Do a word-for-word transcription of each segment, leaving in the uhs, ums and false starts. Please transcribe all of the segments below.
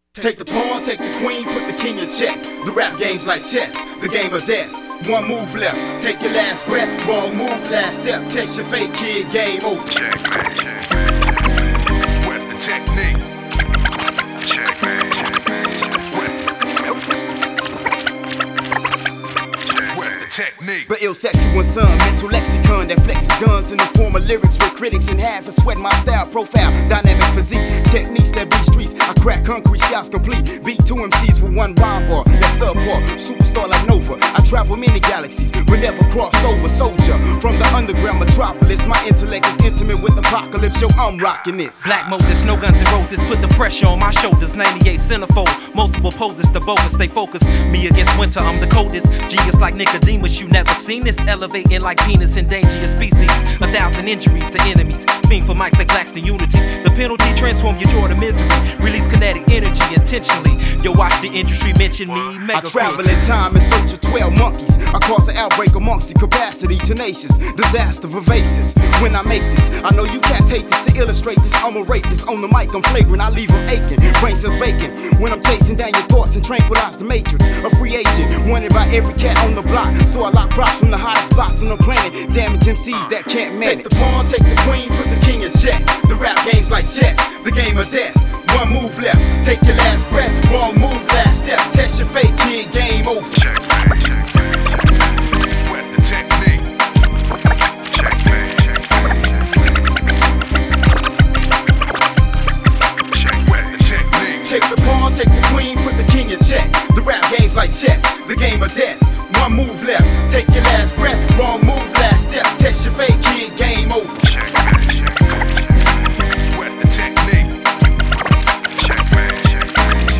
Take the pawn, take the queen, put the king in check. The rap game's like chess, the game of death. One move left, take your last breath. Wrong move, last step, test your fate, kid, game over. Check, man, check. What's the technique? Check, man, check, man. What's the technique? The ill sexual son, mental lexicon that flexes guns in the form of lyrics with critics in half and sweat my style, profile, dynamic physique, techniques that beat streets. I crack concrete, scouts complete. Beat two M Cs with one rhyme bar. That's subpar, superstar like Nova. I travel many galaxies, but never crossed over. Soldier from the underground metropolis. My intellect is intimate with apocalypse. Yo, I'm rocking this. Black Moses, no guns and roses. Put the pressure on my shoulders. ninety-eight centerfold, multiple poses. The bogus stay focused. Me against winter, I'm the coldest. Genius like Nicodemus. You never seen this. Elevating like penis, endangered species. A thousand injuries to enemies. Being for mics like Claxton Unity. The penalty transform your joy to misery. Release kinetic energy intentionally. Yo, watch the industry mention me. Mega I travel in time in search of twelve monkeys. I cause an outbreak amongst the capacity, tenacious, disaster, vivacious. When I make this, I know you cats hate this. To illustrate this, I'm a rapist. On the mic, I'm flagrant, I leave them aching. Brain cells vacant. When I'm chasing down your thoughts and tranquilize the matrix. A free agent, wanted by every cat on the block. So I lock props from the highest spots on the planet. Damage M Cs that can't manage. Take the pawn, take the queen, put the king in check. The rap game's like chess, the game of death. One move left, take your last breath. Wrong move, last step, test your fate, kid, game over. Check, man, check. What's the technique? Check, man, check. Check, what's the technique? Take the pawn, take the queen, put the king in check. The rap game's like chess, the game of death. One move left, take your last breath. Wrong move, last step, test your fate, kid, game over. Check, man, check. What's the technique? Check, man, check.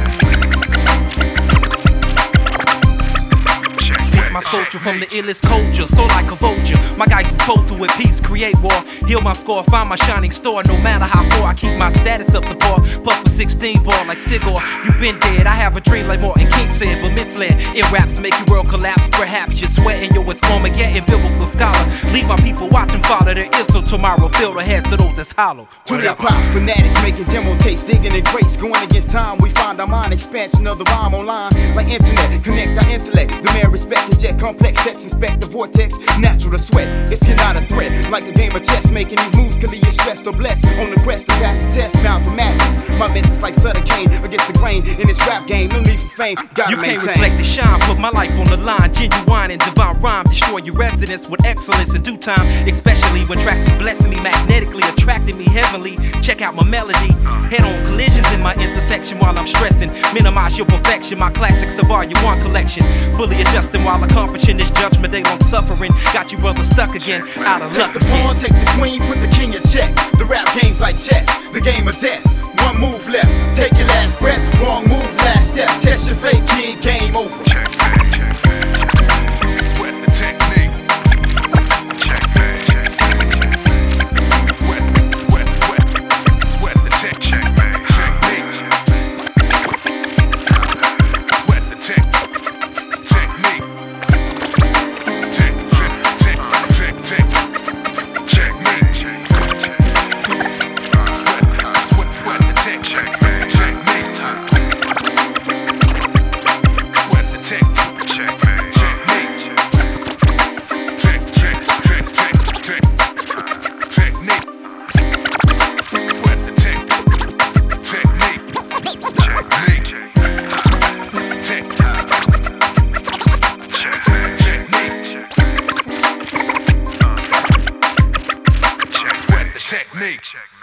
Check, my culture from the illest culture, so like a vulture. My guys is pulled through with peace, create war, heal my score, find my shining star. No matter how far, I keep my status up the bar. Puff for sixteen ball like Sigor. You been dead, I have a dream like Martin King said, but misled. It raps make your world collapse. Perhaps you're sweating, yo, it's Armageddon, biblical scholar. Leave my people watching, follow. There is no tomorrow. Fill the heads of those that's hollow. To the pop fanatics making demo tapes, digging in crates, going against time. We find our mind, expansion of the rhyme online, like internet. Connect our intellect, demand respect and jet complex. Text inspect the vortex, natural to sweat. If you're not a threat, like a game of chess, making these moves can leave you stressed or blessed. On the quest to pass the test, bound for madness. My methods like Sutter Kane against the grain in this rap game. No need for fame, gotta you maintain. You can't reflect the shine, put my life on the line. Genuine and divine rhyme, destroy your residence with excellence in due time. Especially when tracks be blessing me magnetically, attracting me heavenly. Check out my melody. Head on collisions in my intersection while I'm stressing. Minimize your perfection, my classics, the volume one collection. Fully adjusting while accomplishing this judgment day long suffering. Got you brother stuck again, out of luck again. Take the pawn, take the queen, put the king in check. The rap game's like chess, the game of death. One move left, take your last breath. Wrong move, last step, test your fate, kid, game over. Check, man, check, man. What's the technique? Check, man, check. What, what, what, what's the tech? Check, man, technique. What's the tech? Technique. Tech, tech, tech, tech, tech. Technique. What, what, what's the tech? Check, man, technique. What's the tech? Check, man, technique. Tech, tech, tech, tech, tech. Technique. What's the tech? Technique. Technique. Tech. Check, man, technique. Check, what's the technique?